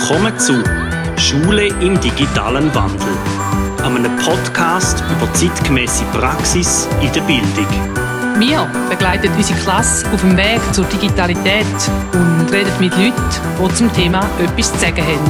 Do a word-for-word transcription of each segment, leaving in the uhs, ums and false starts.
Willkommen zu Schule im digitalen Wandel, einem Podcast über zeitgemäße Praxis in der Bildung. Wir begleiten unsere Klasse auf dem Weg zur Digitalität und reden mit Leuten, die zum Thema etwas zu sagen haben.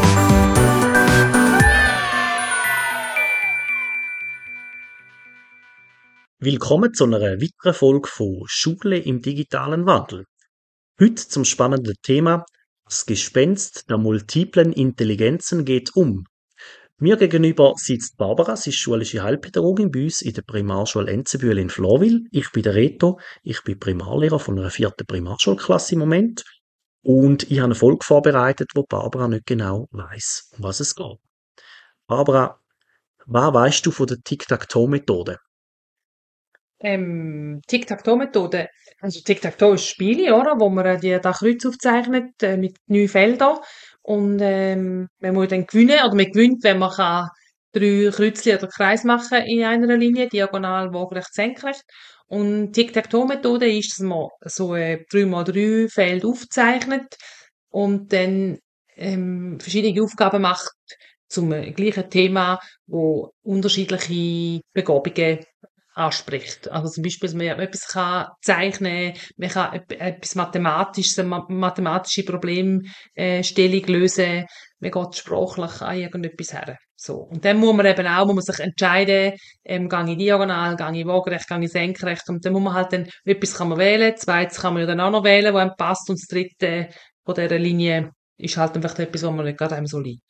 Willkommen zu einer weiteren Folge von Schule im digitalen Wandel. Heute zum spannenden Thema Das Gespenst der multiplen Intelligenzen geht um. Mir gegenüber sitzt Barbara, sie ist schulische Heilpädagogin bei uns in der Primarschule Enzebühl in Florwil. Ich bin der Reto, ich bin Primarlehrer von einer vierten Primarschulklasse im Moment. Und ich habe eine Folge vorbereitet, wo Barbara nicht genau weiss, um was es geht. Barbara, was weisst du von der Tic-Tac-Toe-Methode? Ähm, Tic-Tac-Toe-Methode. Also Tic-Tac-Toe ist ein Spiel, oder? Wo man äh, die, da Kreuz aufzeichnet äh, mit neun Feldern. Und ähm, man muss dann gewinnen, oder man gewinnt, wenn man kann drei Kreuzchen oder Kreis machen in einer Linie, diagonal, waagerecht, senkrecht. Und Tic-Tac-Toe-Methode ist, dass man so äh, drei mal drei Felder aufzeichnet und dann ähm, verschiedene Aufgaben macht zum äh, gleichen Thema, wo unterschiedliche Begabungen anspricht. Also zum Beispiel, dass man etwas kann zeichnen, man kann ep- etwas Mathematisches, eine ma- mathematische Problemstellung lösen, man geht sprachlich an irgendetwas her. So. Und dann muss man eben auch, muss man sich entscheiden, ähm, gehe ich diagonal, gehe ich waagerecht, gehe ich senkrecht, und dann muss man halt dann, etwas kann man wählen, zweites kann man ja dann auch noch wählen, wo einem passt, und das dritte von dieser Linie ist halt einfach etwas, was man nicht gerade einem so liegt.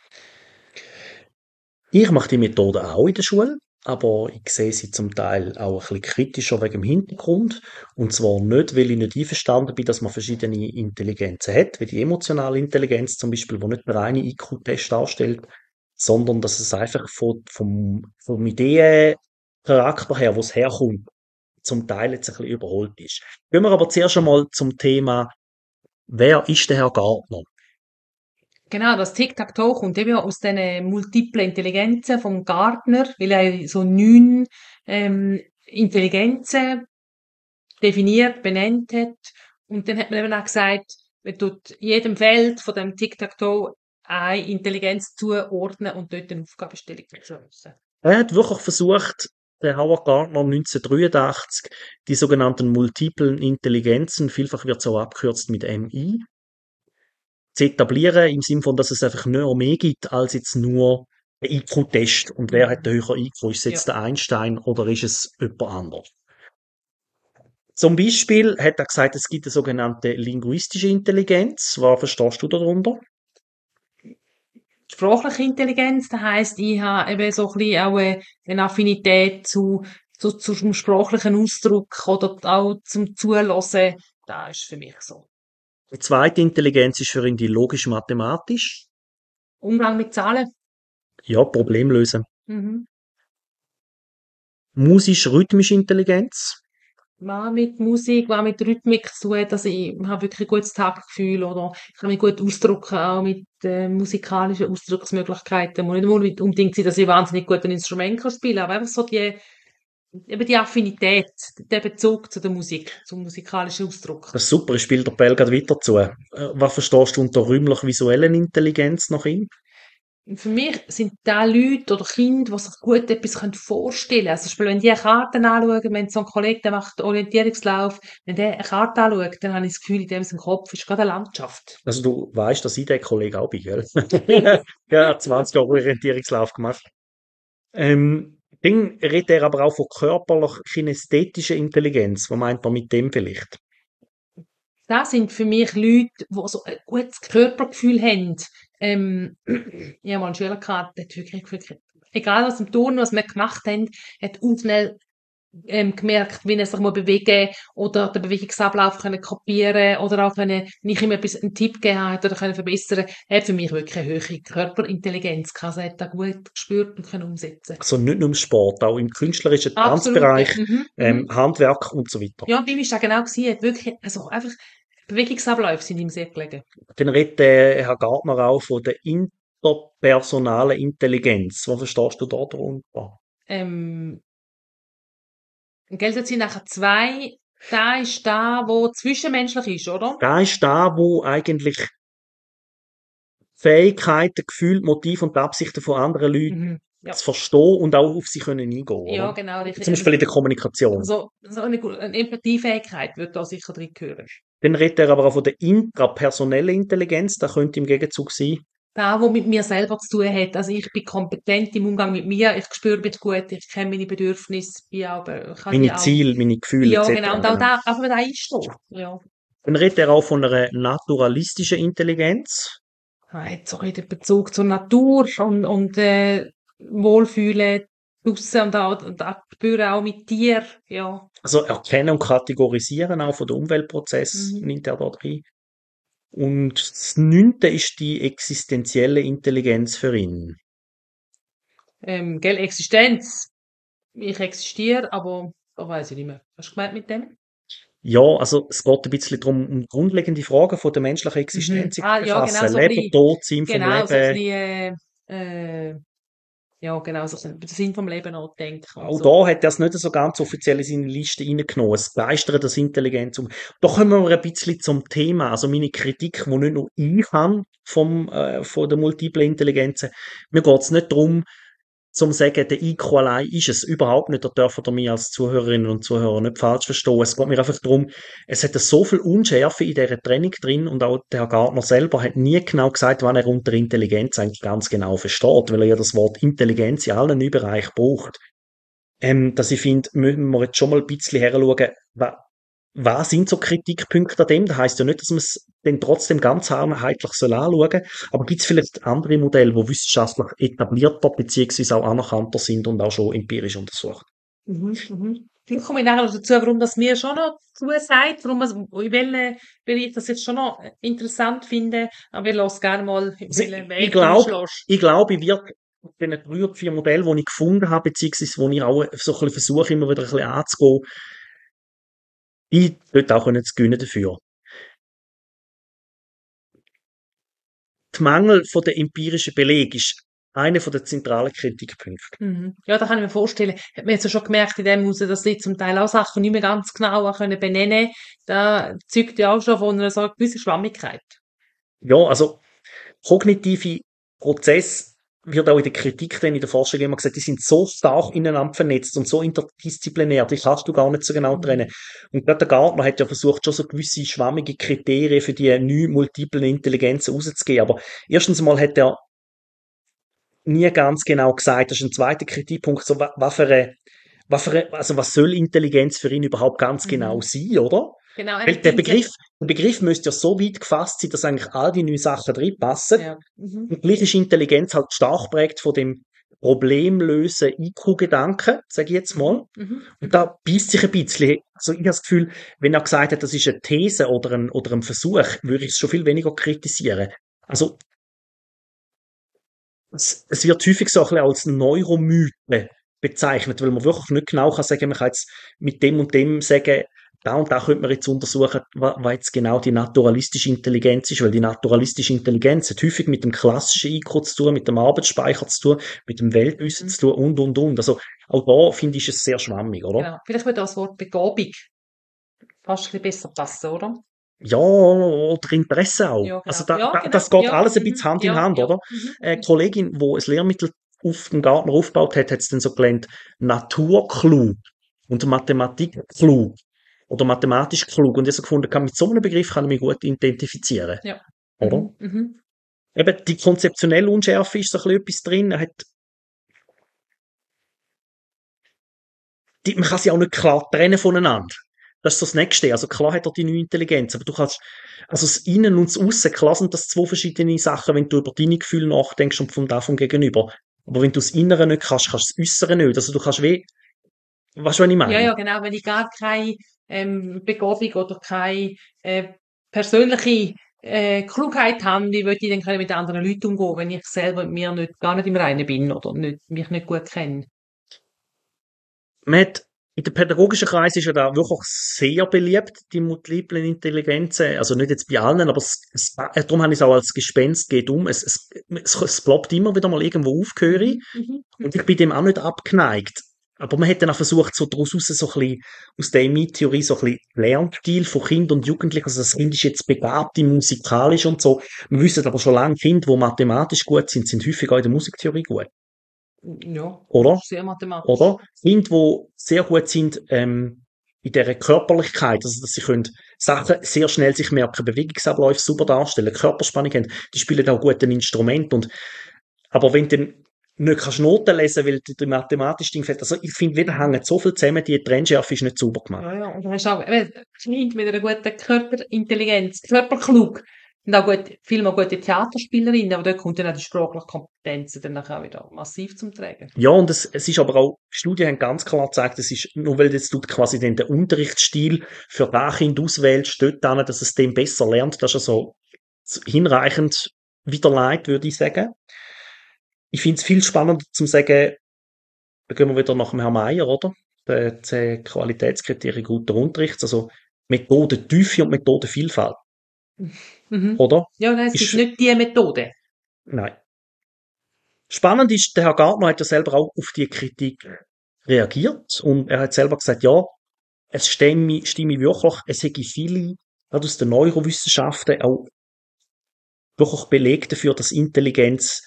Ich mache die Methode auch in der Schule, aber ich sehe sie zum Teil auch ein bisschen kritischer wegen dem Hintergrund. Und zwar nicht, weil ich nicht einverstanden bin, dass man verschiedene Intelligenzen hat, wie die emotionale Intelligenz zum Beispiel, die nicht der reine I Q-Test darstellt, sondern dass es einfach von, vom, vom Ideencharakter her, wo es herkommt, zum Teil jetzt ein bisschen überholt ist. Gehen wir aber zuerst einmal zum Thema, wer ist der Herr Gartner? Genau, das Tic-Tac-Toe kommt eben aus den multiplen Intelligenzen vom Gartner, weil er so neun ähm, Intelligenzen definiert, benannt hat. Und dann hat man eben auch gesagt, man tut jedem Feld von dem Tic-Tac-Toe eine Intelligenz zuordnen und dort eine Aufgabenstellung lösen. Er hat wirklich versucht, der Howard Gardner neunzehnhundertdreiundachtzig, die sogenannten multiplen Intelligenzen, vielfach wird es auch abgekürzt mit M I, zu etablieren, im Sinne von, dass es einfach nicht mehr gibt, als jetzt nur ein I Q-Test. Und wer hat den höheren I Q? Ist es jetzt Ja. der Einstein oder ist es jemand anderes? Zum Beispiel hat er gesagt, es gibt eine sogenannte linguistische Intelligenz. Was verstehst du darunter? Sprachliche Intelligenz, das heisst, ich habe eben so ein bisschen auch eine eine Affinität zu, zu, zu zum sprachlichen Ausdruck oder auch zum Zuhören. Das ist für mich so. Die zweite Intelligenz ist für ihn die logisch-mathematisch. Umgang mit Zahlen. Ja, Problem lösen. Mhm. Musisch-rhythmische Intelligenz. Was mit Musik, was mit Rhythmik zu tun, dass ich habe wirklich ein gutes Taktgefühl oder ich kann mich gut ausdrücken, auch mit äh, musikalischen Ausdrucksmöglichkeiten. Muss nicht unbedingt unbedingt sein, dass ich wahnsinnig gut ein Instrument kann spielen, aber einfach so die, eben die Affinität, der Bezug zu der Musik, zum musikalischen Ausdruck. Das ist super, ich spiele der Bell gerade weiter zu. Äh, Was verstehst du unter räumlich-visuellen Intelligenz nach ihm? Und für mich sind da Leute oder Kinder, die sich gut etwas vorstellen können. Also, zum Beispiel, wenn die eine Karte anschauen, wenn so ein Kollege, der macht Orientierungslauf, wenn der eine Karte anschaut, dann habe ich das Gefühl, in dem sein Kopf ist gerade eine Landschaft. Also du weißt, dass ich der Kollege auch bin, gell? Ja, er hat zwanzig Jahre Orientierungslauf gemacht. Ähm, dann redet er aber auch von körperlich-kinästhetischer Intelligenz. Was meint er mit dem vielleicht? Das sind für mich Leute, die so ein gutes Körpergefühl haben. Ähm, ich habe mal einen Schüler gehabt, der hat wirklich, wirklich, egal was im Turnen, was wir gemacht haben, hat auch schnell ähm, gemerkt, wie er sich mal bewegen oder den Bewegungsablauf können kopieren oder auch wenn, er, wenn ich ihm etwas, einen Tipp gegeben habe oder können verbessern, er hat für mich wirklich eine höhere Körperintelligenz gehabt. Also er hat das gut gespürt und können umsetzen. Also nicht nur im Sport, auch im künstlerischen Absolut, ja. Tanzbereich, Mhm, ähm, mhm. Handwerk und so weiter. Ja, bei ihm ist das genau gewesen. Er hat wirklich, also einfach, Bewegungsabläufe sind ihm sehr gelegen. Dann redet der Herr Gartner auch von der interpersonalen Intelligenz. Was verstehst du da darunter? Ähm, gell, das sind nachher zwei. Da ist da, wo zwischenmenschlich ist, oder? Da ist da, wo eigentlich Fähigkeiten, Gefühle, Motive und die Absichten von anderen Leuten Mhm. Ja. zu verstehen und auch auf sie können eingehen, Ja, oder? genau, richtig. Zum Beispiel in der Kommunikation. Also, so eine, gu- eine Empathiefähigkeit wird da sicher drin gehören. Dann redet er aber auch von der intrapersonellen Intelligenz, das könnte im Gegenzug sein. Da, wo mit mir selber zu tun hat. Also ich bin kompetent im Umgang mit mir, ich spüre mich gut, ich kenne meine Bedürfnisse, bin auch, kann die Meine auch, Ziele, meine Gefühle ja, et cetera. genau, und auch Genau. da, auch da einstehen. Ja. Dann redet er auch von einer naturalistischen Intelligenz. Er hat so ein bisschen den Bezug zur Natur und, und äh, Wohlfühlen draussen und auch, und auch spüren auch mit Tieren, ja. Also erkennen und kategorisieren auch von den Umweltprozessen Mhm. nimmt er da rein. Und das Neunte ist die existenzielle Intelligenz für ihn. Ähm, gell, Existenz. Ich existiere, aber da weiss ich nicht mehr. Was hast du gemeint mit dem? Ja, also es geht ein bisschen darum, um grundlegende Fragen von der menschlichen Existenz Mhm. Ah, ja, genau, befassen. so ein Leben, bisschen, Tod, Sinn vom genau, so ein Leben. bisschen, äh, äh, ja, genau, so ein bisschen den Sinn vom Leben nachdenken und Auch so. da hat er es nicht so ganz offiziell in seine Liste reingenommen. Es geistert das Intelligenz um. Da kommen wir ein bisschen zum Thema. Also meine Kritik, die nicht nur ich habe vom, äh, von der multiplen Intelligenz. Mir geht es nicht darum, zum sagen, der I Q allein ist es überhaupt nicht. Da dürfen ihr mich als Zuhörerinnen und Zuhörer nicht falsch verstehen. Es geht mir einfach darum, es hat so viel Unschärfe in dieser Trennung drin und auch der Herr Gartner selber hat nie genau gesagt, wann er unter Intelligenz eigentlich ganz genau versteht, weil er ja das Wort Intelligenz in allen Bereichen braucht. Ähm, dass ich finde, müssen wir jetzt schon mal ein bisschen heranschauen, wa, was sind so Kritikpunkte an dem? Das heisst ja nicht, dass man es dann trotzdem ganz einheitlich soll anschauen soll, aber gibt es vielleicht andere Modelle, die wissenschaftlich etablierter beziehungsweise auch anerkannter sind und auch schon empirisch untersucht? Mhm, mhm. Vielleicht komme ich nachher noch dazu, warum das mir schon noch zusagt, warum es, in welchen Bereich ich das jetzt schon noch interessant finde, aber ich lasse gerne mal, in Also ich welchen ich Weg du mich glaube, schlägst. ich glaube, ich werde mit den drei oder vier Modellen, die ich gefunden habe, beziehungsweise die ich auch so ein bisschen versuche, immer wieder ein bisschen anzugehen, ich dort auch können zu gewinnen dafür. Die Mangel von der empirischen Beleg ist einer von den zentralen Kritikpunkte. Mhm. Ja, da kann ich mir vorstellen. Hat man jetzt ja schon gemerkt in dem Haus, dass sie zum Teil auch Sachen nicht mehr ganz genau können benennen. Da zeugt ja auch schon von einer so einer gewissen Schwammigkeit. Ja, also kognitive Prozesse wird auch in der Kritik dann in der Forschung immer gesagt, die sind so stark ineinander vernetzt und so interdisziplinär, die kannst du gar nicht so genau Mhm. trennen. Und gerade der Gartner hat ja versucht, schon so gewisse schwammige Kriterien für die neue multiplen Intelligenzen rauszugeben. Aber erstens mal hat er nie ganz genau gesagt, das ist ein zweiter Kritikpunkt, so wa- was für eine, was für eine, also was soll Intelligenz für ihn überhaupt ganz genau Mhm. sein, oder? Genau, er Weil hat der ihn Begriff, der Begriff müsste ja so weit gefasst sein, dass eigentlich all die neuen Sachen drin passen. ja. Mhm. Und gleich ist Intelligenz halt stark geprägt von dem problemlösen I Q-Gedanken, sage ich jetzt mal. Mhm. Und da beißt sich ein bisschen. Also ich habe das Gefühl, wenn er gesagt hat, das ist eine These oder ein, oder ein Versuch, würde ich es schon viel weniger kritisieren. Also es, es wird häufig so ein bisschen als Neuromythe bezeichnet, weil man wirklich nicht genau kann sagen, man kann jetzt mit dem und dem sagen, da und da könnte man jetzt untersuchen, wa- was jetzt genau die naturalistische Intelligenz ist, weil die naturalistische Intelligenz hat häufig mit dem klassischen I Q zu tun, mit dem Arbeitsspeicher zu tun, mit dem Weltwissen Mhm. zu tun und, und, und. Also auch da finde ich es sehr schwammig, oder? Genau. Vielleicht würde das Wort Begabung fast ein bisschen besser passen, oder? Ja, oder Interesse auch. Ja, Also genau. da, Ja, da, genau. das geht Ja, alles ein mhm. bisschen Hand in Ja, Hand, ja. oder? Mhm. Eine Kollegin, die ein Lehrmittel auf dem Gartner aufgebaut hat, hat es dann so gelernt, naturklug und Mathematik klug oder mathematisch klug. Und ich habe so gefunden, kann, mit so einem Begriff kann ich mich gut identifizieren, Ja. oder? Mhm. Mhm. Eben, die konzeptionelle Unschärfe ist so ein bisschen etwas drin. Er hat, die, man kann sie auch nicht klar trennen voneinander. Das ist so das Nächste. Also klar hat er die neue Intelligenz, aber du kannst, also das Innen und das Aussen, klar sind das zwei verschiedene Sachen, wenn du über deine Gefühle nachdenkst und von davon gegenüber. Aber wenn du das Innere nicht kannst, kannst du das Äußere nicht. Also du kannst wie, weißt du, was ich Ja, meine? ja, genau. Wenn ich gar keine ähm, Begabung oder keine äh, persönliche äh, Klugheit habe, wie würde ich dann können mit anderen Leuten umgehen, wenn ich selber mit mir nicht, gar nicht im Reinen bin oder nicht, mich nicht gut kenne? Man hat, in den pädagogischen Kreisen ist ja da wirklich sehr beliebt, die multiplen Intelligenzen. Also nicht jetzt bei allen, aber es, es, äh, darum habe ich es auch als Gespenst geht um. Es, es, es, es bleibt immer wieder mal irgendwo aufgehörig. Mhm. Und ich bin dem auch nicht abgeneigt. Aber man hat dann auch versucht, so daraus raus, so ein bisschen, aus der Emmy-Theorie, so ein bisschen Lernstil von Kind und Jugendlichen. Also das Kind ist jetzt begabt im musikalisch und so. Wir wissen aber schon lange, Kinder, die mathematisch gut sind, sind häufig auch in der Musiktheorie gut. Ja, Oder? sehr mathematisch. Oder? Kinder, die sehr gut sind, ähm, in dieser Körperlichkeit, also dass sie können Sachen sehr schnell sich merken, Bewegungsabläufe super darstellen, Körperspannung haben, die spielen auch gut ein Instrument und, aber wenn du dann nicht kannst Noten lesen, weil dir mathematisch Ding fehlt, also ich finde, wieder hängen so viel zusammen, die Trennschärfe ist nicht sauber gemacht. Ja, ja. Und du hast auch, eben, Kinder mit einer guten Körperintelligenz, Körperklug, sind auch gut, viel mal gute Theaterspielerinnen, aber dort kommt dann auch die sprachliche Kompetenz dann auch wieder massiv zum Tragen. Ja, und es, es ist aber auch, Studien haben ganz klar gezeigt, es ist, nur weil jetzt du quasi den, den Unterrichtsstil für das Kind auswählst, dort dann, dass es dem besser lernt, das ist also hinreichend widerlegt, würde ich sagen. Ich finde es viel spannender zu sagen, da gehen wir wieder nach dem Herrn Meier, oder? Die, die Qualitätskriterien guter Unterrichts, also Methodentiefe und Methodenvielfalt, Mhm. oder? Ja, nein, es Ist- gibt nicht die Methode. Nein. Spannend ist, der Herr Gartner hat ja selber auch auf die Kritik reagiert und er hat selber gesagt, ja, es stimme, stimme wirklich, es hätte viele, gerade aus den Neurowissenschaften, auch wirklich belegt dafür, dass Intelligenz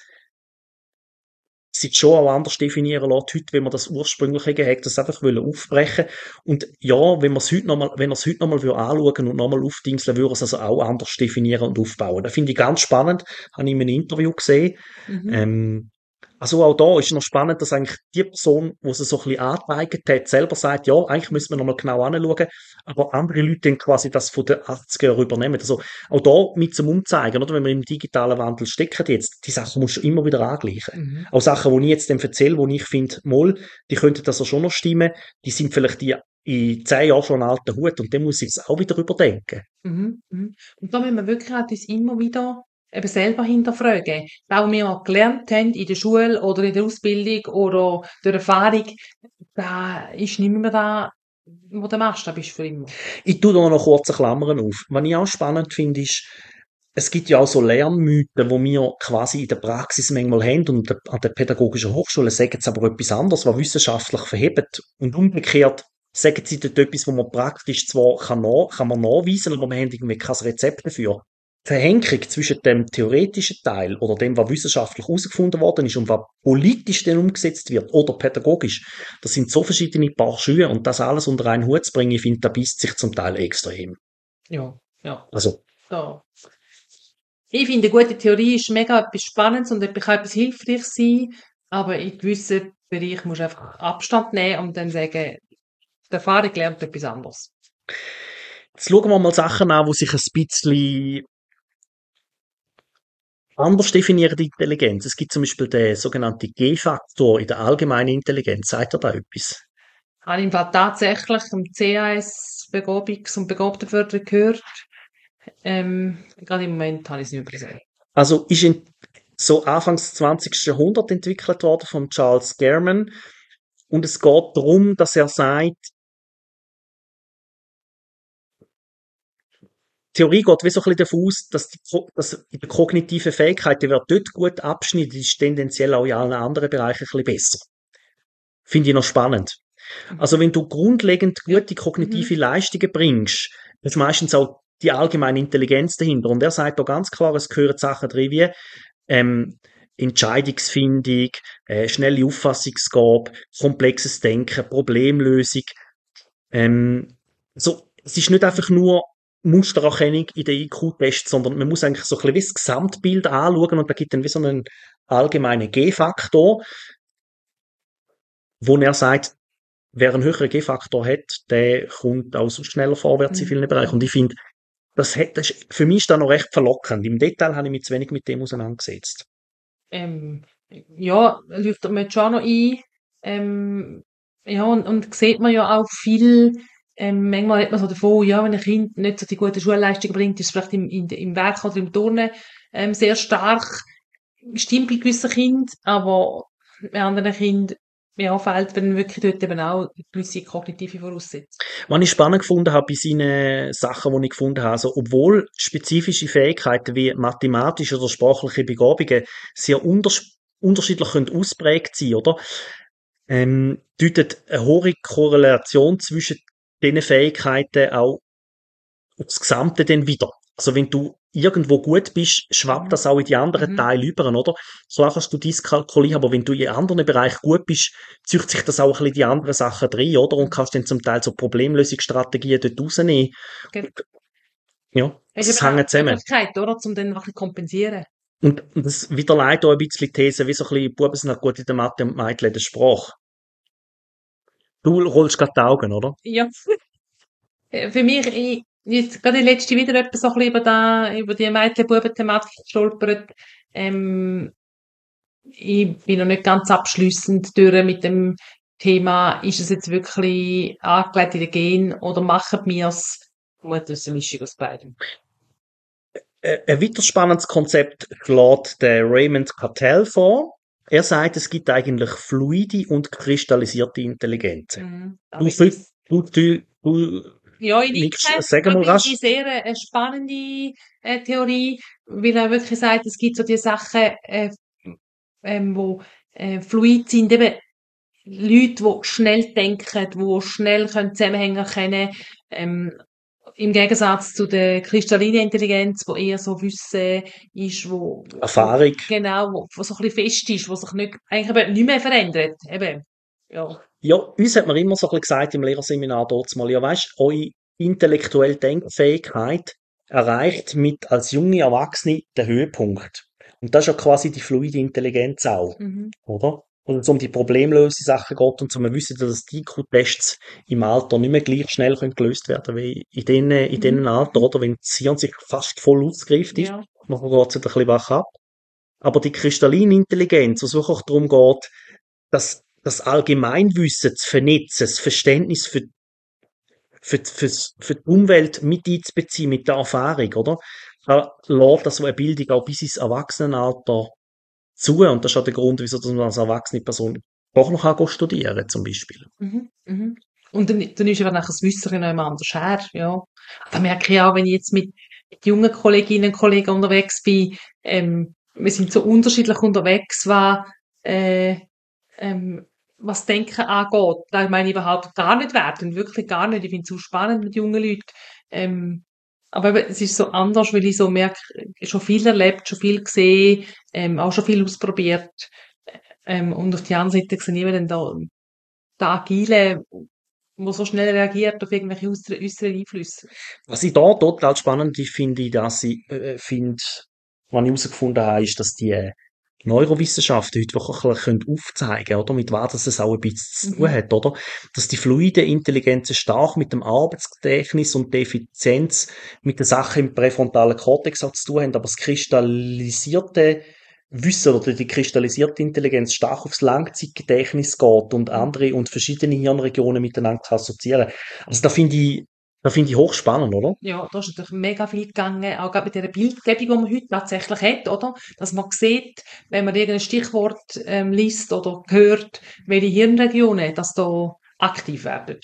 sich schon auch anders definieren lässt, heute, wenn man das ursprüngliche gehegt, das einfach wollen aufbrechen. Und ja, wenn man es heute nochmal, wenn er es heute nochmal anschauen und nochmal aufdingseln, würde er es also auch anders definieren und aufbauen. Das finde ich ganz spannend, habe ich in einem Interview gesehen. Mhm. Ähm, also auch da ist noch spannend, dass eigentlich die Person, die es so ein bisschen angeeignet hat, selber sagt, ja, eigentlich müssen wir nochmal genau anschauen, aber andere Leute dann quasi das von den achtziger Jahren übernehmen. Also auch da mit zum Umzeigen, oder? Wenn wir im digitalen Wandel stecken jetzt, die Sachen musst du immer wieder angleichen. Mhm. Auch Sachen, die ich jetzt dann erzähle, wo ich finde, mal, die könnten das ja schon noch stimmen, die sind vielleicht die in zehn Jahren schon ein alter Hut und dann muss ich es auch wieder überdenken. Mhm. Mhm. Und da müssen wir wirklich auch uns immer wieder eben selber hinterfragen. Das, was wir mal gelernt haben in der Schule oder in der Ausbildung oder durch Erfahrung, da ist nicht mehr da, wo der Maßstab ist für immer. Ich tue da noch kurze Klammern auf. Was ich auch spannend finde, ist, es gibt ja auch so Lernmythen, wo wir quasi in der Praxis manchmal haben und an der pädagogischen Hochschule sagen sie aber etwas anderes, was wissenschaftlich verhebt. Und umgekehrt sagen sie dort etwas, wo man praktisch zwar kann, nach, kann man nachweisen, aber wir haben irgendwie kein Rezept dafür. Die Verhenkung zwischen dem theoretischen Teil oder dem, was wissenschaftlich herausgefunden worden ist und was politisch dann umgesetzt wird oder pädagogisch, das sind so verschiedene Paar Schuhe und das alles unter einen Hut zu bringen, ich finde, da beißt sich zum Teil extrem. Ja, ja. Also, Da. Ich finde, eine gute Theorie ist mega etwas Spannendes und kann etwas hilfreich sein, aber in gewissen Bereichen musst du einfach Abstand nehmen und dann sagen, die Erfahrung lernt etwas anderes. jetzt schauen wir mal Sachen an, die sich ein bisschen anders definieren, die Intelligenz. Es gibt zum Beispiel den sogenannten G-Faktor in der allgemeinen Intelligenz. Sagt er da etwas? Habe ich im Fall tatsächlich am C A S Begabungs- und Begabtenförderung gehört. Ähm, gerade im Moment habe ich es nicht übersehen. Also ist in, so Anfangs zwanzigsten Jahrhundert entwickelt worden von Charles German und es geht darum, dass er sagt, die Theorie geht wie so ein bisschen davon aus, dass, die, dass in der kognitiven Fähigkeit, die wird dort gut abschnitten, die ist tendenziell auch in allen anderen Bereichen ein bisschen besser. Finde ich noch spannend. Also wenn du grundlegend gute kognitive Mhm. Leistungen bringst, ist meistens auch die allgemeine Intelligenz dahinter. Und er sagt da ganz klar, es gehören Sachen drin wie ähm, Entscheidungsfindung, äh, schnelle Auffassungsgabe, komplexes Denken, Problemlösung. Ähm, so, es ist nicht einfach nur Mustererkennung in den I Q-Tests, sondern man muss eigentlich so ein bisschen wie das Gesamtbild anschauen und da gibt dann wie so einen allgemeinen G-Faktor, wo er sagt, wer einen höheren G-Faktor hat, der kommt auch so schneller vorwärts in vielen Bereichen. Und ich finde, das, hat, das ist, für mich ist das noch recht verlockend. Im Detail habe ich mich zu wenig mit dem auseinandergesetzt. Ähm, ja, leuchtet mir jetzt schon noch ein. Ähm, ja, und, und sieht man ja auch viel, ähm, manchmal hat man so davon, ja, wenn ein Kind nicht so die gute Schulleistung bringt, ist es vielleicht im, in, im Werk oder im Turnen ähm, sehr stark, stimmt bei gewissen Kindern, aber bei anderen Kindern ja, fehlt dann wirklich dort eben auch gewisse kognitive Voraussetzungen. Was ich spannend gefunden habe bei seinen Sachen, die ich gefunden habe, also obwohl spezifische Fähigkeiten wie mathematische oder sprachliche Begabungen sehr unters unterschiedlich können ausprägt sein, oder? ähm, deutet eine hohe Korrelation zwischen diesen Fähigkeiten auch aufs Gesamte dann wieder. Also wenn du irgendwo gut bist, schwappt Mhm. das auch in die anderen Mhm. Teile über, oder? Klar kannst du dyskalkulieren, aber wenn du in anderen Bereichen gut bist, zieht sich das auch ein bisschen in die anderen Sachen drin, oder? Und Mhm. kannst dann zum Teil so Problemlösungsstrategien dort rausnehmen. Ge- Ja, Hast also es eben auch hängt die zusammen. Möglichkeit, oder? Um dann ein bisschen kompensieren. Und, und das widerlegt auch ein bisschen die These, wie so ein bisschen, Buben sind auch gut in der Mathe und Mädchen in der Sprache. Du rollst gerade die Augen, oder? Ja. Äh, Für mich, ich, jetzt gerade letzte wieder etwas so ein bisschen über, da, über die Mädchen-Buben-Thematik gestolpert. Ähm, ich bin noch nicht ganz abschliessend durch mit dem Thema, ist es jetzt wirklich angelegt in den Gen oder machen wir es? Gut, das ist eine Mischung aus beidem. Äh, Ein weiter spannendes Konzept schlägt der Raymond Cattell vor. Er sagt, es gibt eigentlich fluide und kristallisierte Intelligenzen. Mhm. Du, Aber ich, Fü- du, du, du ja, ich nix, nicke. sag Da mal finde rasch. ich sehr eine eine spannende äh, Theorie, weil er wirklich sagt, es gibt so die Sachen, äh, ähm, wo äh, fluid sind, eben Leute, die schnell denken, die schnell können Zusammenhänge erkennen ähm, im Gegensatz zu der kristallinen Intelligenz, wo eher so Wissen ist, wo, wo Erfahrung. genau, wo, wo so ein bisschen fest ist, wo sich nicht, eigentlich eben nicht mehr verändert. Eben, ja. Ja, uns hat man immer so ein bisschen gesagt im Lehrerseminar dort mal, ja weisst, eure intellektuelle Denkfähigkeit erreicht mit als junge Erwachsene den Höhepunkt. Und das ist ja quasi die fluide Intelligenz auch, Mhm. oder? Und es um die problemlöse Sachen geht und so, wir wissen, dass die I Q-Tests im Alter nicht mehr gleich schnell können gelöst werden wie in denen, in Mhm. denen Alter, oder? Wenn das Hirn sich fast voll ausgereift ist, Ja. nachher geht es wieder ein bisschen wach ab. Aber die kristalline Intelligenz, wo es wirklich darum geht, das, das Allgemeinwissen zu vernetzen, das Verständnis für, für, für, für die Umwelt mit einzubeziehen, mit der Erfahrung, oder? Da lässt das so eine Bildung auch bis ins Erwachsenenalter zu. Und das ist auch der Grund, wieso dass man als erwachsene Person doch noch kann studieren kann, zum Beispiel. Mhm. Mhm. Und dann, dann ist ja nachher das Wissen noch immer anders her, ja. Da merke ich auch, wenn ich jetzt mit, mit jungen Kolleginnen und Kollegen unterwegs bin, ähm, wir sind so unterschiedlich unterwegs, was, äh, ähm, was Denken angeht. Da meine ich überhaupt gar nicht werten, wirklich gar nicht. Ich finde es so spannend mit jungen Leuten. Ähm, aber eben, es ist so anders, weil ich so merke, schon viel erlebt, schon viel gesehen, ähm, auch schon viel ausprobiert. Ähm, und auf die andere Seite sehe ich eben dann da, der Agile, der so schnell reagiert auf irgendwelche äußeren äußeren Einflüsse. Was ich da total spannend finde, ich, dass ich äh, finde, was ich herausgefunden habe, ist, dass die äh, Neurowissenschaften heute wirklich ein bisschen aufzeigen können, oder? Mit was das es auch ein bisschen zu tun Mhm. hat, oder? Dass die fluide Intelligenz stark mit dem Arbeitsgedächtnis und der Effizienz mit den Sachen im präfrontalen Kortex auch zu tun haben, aber das kristallisierte Wissen oder die kristallisierte Intelligenz stark aufs Langzeitgedächtnis geht und andere und verschiedene Hirnregionen miteinander zu assoziieren. Also da finde ich, da finde ich hochspannend, oder? Ja, da ist natürlich mega viel gegangen, auch gerade mit dieser Bildgebung, die man heute tatsächlich hat, oder? Dass man sieht, wenn man irgendein Stichwort ähm, liest oder hört, welche Hirnregionen das da aktiv werden.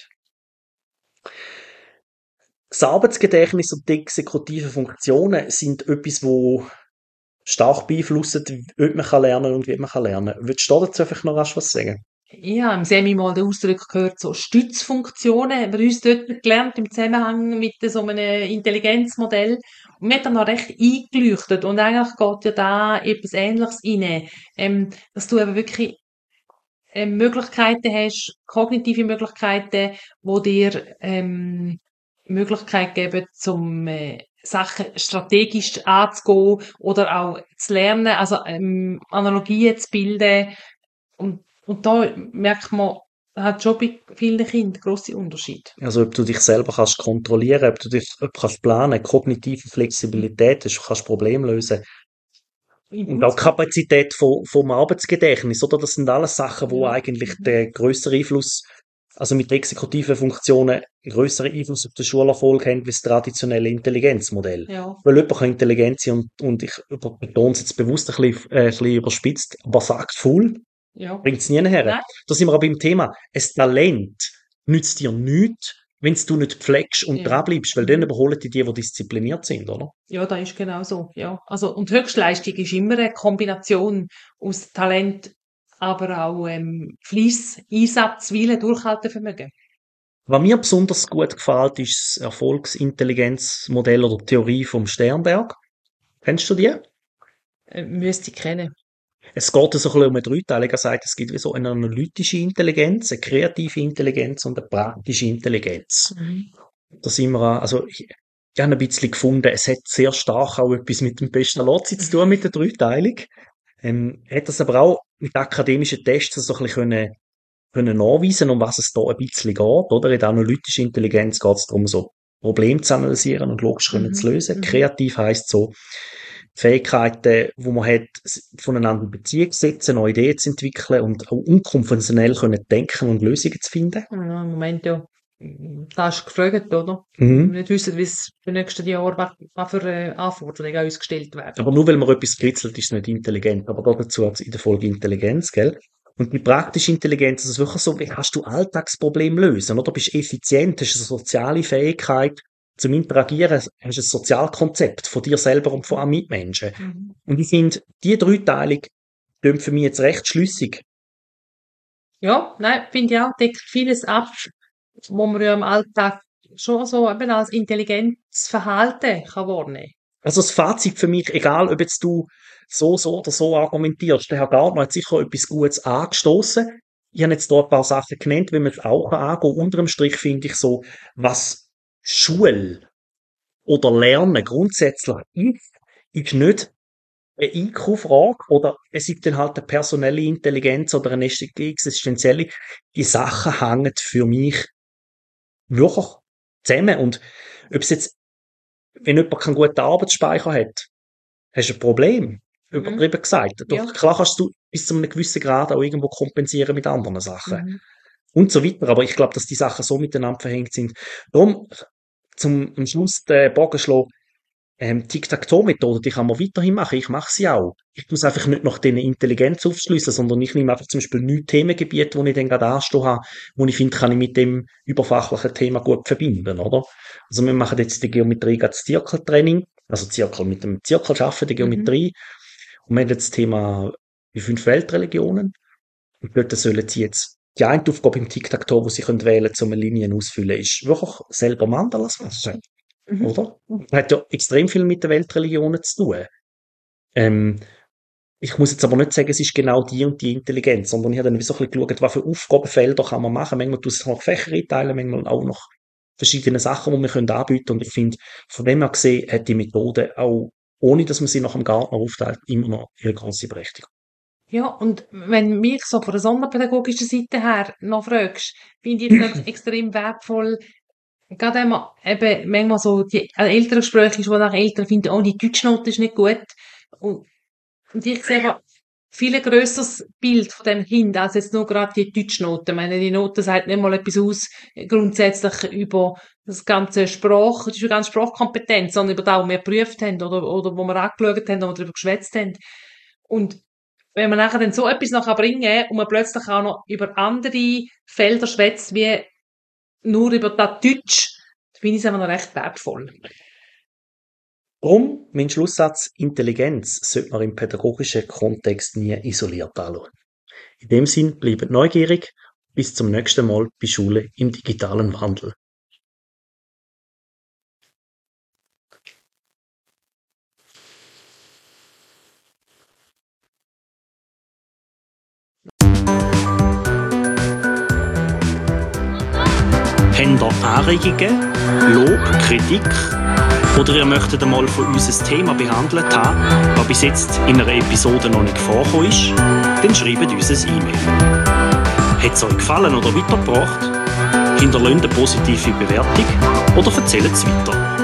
Das Arbeitsgedächtnis und die exekutiven Funktionen sind etwas, wo stark beeinflussen, wie man kann lernen und wie man kann lernen. Würdest du dazu einfach noch rasch was sagen? Ich habe im Semi mal den Ausdruck gehört, so Stützfunktionen, haben wir uns dort gelernt im Zusammenhang mit so einem Intelligenzmodell. Und mir hat dann noch recht eingeleuchtet. Und eigentlich geht ja da etwas Ähnliches rein. Ähm, dass du eben wirklich ähm, Möglichkeiten hast, kognitive Möglichkeiten, wo dir ähm, Möglichkeit geben, zum äh, Sachen strategisch anzugehen oder auch zu lernen, also ähm, Analogien zu bilden. Und, und da merkt man, hat schon bei vielen Kindern grosse Unterschied. Also ob du dich selber kannst kontrollieren, ob du dich ob du kannst planen, kognitive Flexibilität hast, kannst Probleme lösen. Und auch Kapazität vom, vom Arbeitsgedächtnis, oder? Das sind alles Sachen, wo Ja. eigentlich Mhm. der größere Einfluss, also mit exekutiven Funktionen, einen größeren Einfluss auf den Schulerfolg haben, wie das traditionelle Intelligenzmodell. Ja. Weil jemand kann intelligent sein und, und ich betone es jetzt bewusst ein bisschen, äh, ein bisschen überspitzt, aber sagt faul, Ja. bringt es nie her. Nein. Da sind wir aber beim Thema. Ein Talent nützt dir nichts, wenn du nicht pflegst und Ja. dranbleibst, weil Mhm. dann überholen die die, die diszipliniert sind, oder? Ja, da ist genau so, ja. Also, und Höchstleistung ist immer eine Kombination aus Talent, aber auch ähm, Fleiss, Einsatz, Wille, Durchhaltevermögen. Was mir besonders gut gefällt, ist das Erfolgsintelligenzmodell oder die Theorie vom Sternberg. Kennst du die? Äh, müsste ich kennen. Es geht so ein bisschen um eine Dreiteilung. Er sagt, es gibt wie so eine analytische Intelligenz, eine kreative Intelligenz und eine praktische Intelligenz. Mhm. Da sind wir, an- also ich, ich habe ein bisschen gefunden, es hat sehr stark auch etwas mit dem Pestalozzi zu tun, mit der Dreiteilung. Ähm, hat das aber auch mit akademischen Tests so ein bisschen können, können nachweisen, um was es da ein bisschen geht, oder? In der analytischen Intelligenz geht es darum, so Probleme zu analysieren und logisch können zu Mhm. lösen. Mhm. Kreativ heisst so, Fähigkeiten, die man hat, s- voneinander in Beziehung zu setzen, neue Ideen zu entwickeln und auch unkonventionell können denken und Lösungen zu finden. Ja, im Moment ja. Da hast du gefragt, oder? Mhm. Wir nicht wissen, wie es für nächstes Jahr, was, was für äh, Anforderungen an uns gestellt werden. Aber nur weil man etwas kritzelt, ist es nicht intelligent. Aber da dazu hat es in der Folge Intelligenz, gell? Und die praktische Intelligenz, das ist wirklich so, wie kannst du Alltagsprobleme lösen, oder? Bist effizient, hast eine soziale Fähigkeit zum Interagieren, hast ein Sozialkonzept von dir selber und von anderen Mitmenschen. Mhm. Und ich finde, die Dreiteilung klingt für mich jetzt recht schlüssig. Ja, nein, finde ich auch, deckt vieles ab, wo man ja im Alltag schon so eben als intelligentes Verhalten kann wahrnehmen. Also das Fazit für mich, egal ob jetzt du so, so oder so argumentierst, der Herr Gardner hat sicher etwas Gutes angestoßen. Ich habe jetzt hier ein paar Sachen genannt, wenn man es auch angehen. Unterm Strich finde ich so, was Schule oder Lernen grundsätzlich ist, ist nicht eine I Q-Frage oder es ist dann halt eine personelle Intelligenz oder eine existenzielle. Die Sachen hängen für mich wirklich zusammen. Und ob es jetzt, wenn jemand keinen guten Arbeitsspeicher hat, hast du ein Problem. Mhm. Übertrieben gesagt. Doch Ja. klar kannst du bis zu einem gewissen Grad auch irgendwo kompensieren mit anderen Sachen. Mhm. Und so weiter. Aber ich glaube, dass die Sachen so miteinander verhängt sind. Darum, zum am Schluss den Bogen schlagen, ähm, Tic-Tac-Toe-Methode, die kann man weiterhin machen. Ich mache sie auch. Ich tue es einfach nicht nach denen Intelligenz aufschliessen, sondern ich nehme einfach zum Beispiel neue Themengebiete, wo ich dann gerade anstehen habe, wo ich finde, kann ich mit dem überfachlichen Thema gut verbinden, oder? Also wir machen jetzt die Geometrie, gerade das Zirkeltraining, also Zirkel mit dem Zirkel schaffen, die Geometrie. Mhm. Und wir haben jetzt das Thema die fünf Weltreligionen. Und dort sollen sie jetzt die eine Aufgabe im Tic-Tac-Toe, die sie können wählen können, um eine Linien ausfüllen, ist wirklich selber Mandalas machen. Mhm. Oder? Hat ja extrem viel mit den Weltreligionen zu tun. Ähm, ich muss jetzt aber nicht sagen, es ist genau die und die Intelligenz, sondern ich habe dann so ein bisschen geschaut, was für Aufgabenfelder kann man machen. Manchmal tut es noch Fächer einteilen, manchmal auch noch verschiedene Sachen, die wir können anbieten können. Und ich finde, von dem her gesehen, hat die Methode auch, ohne dass man sie nach dem Gartner aufteilt, immer noch ihre grosse Berechtigung. Ja, und wenn du mich so von der sonderpädagogischen Seite her noch fragst, finde ich das extrem wertvoll, gerade wenn man eben manchmal so die Elterngespräche ist, wo nach Eltern finden, oh, die Deutschnote ist nicht gut. Und, und ich sehe aber viel ein grösseres Bild von dem Kind, als jetzt nur gerade die Deutschnote. Ich meine, die Note sagt nicht mal etwas aus, grundsätzlich über das ganze Sprach, die ganze Sprachkompetenz, sondern über das, was wir geprüft haben, oder, oder wo wir angeschaut haben, oder darüber geschwätzt haben. Und wenn man nachher dann so etwas noch bringen kann und man plötzlich auch noch über andere Felder schwätzt, wie nur über das Deutsch, finde ich es einfach noch recht wertvoll. Darum, mein Schlusssatz, Intelligenz sollte man im pädagogischen Kontext nie isoliert anschauen. In dem Sinn, bleibt neugierig. Bis zum nächsten Mal bei Schule im digitalen Wandel. Habt ihr Anregungen, Lob, Kritik oder ihr möchtet einmal von uns ein Thema behandelt haben, das bis jetzt in einer Episode noch nicht vorgekommen ist, dann schreibt uns ein E-Mail. Hat es euch gefallen oder weitergebracht? Hinterlasst eine positive Bewertung oder erzählt es weiter.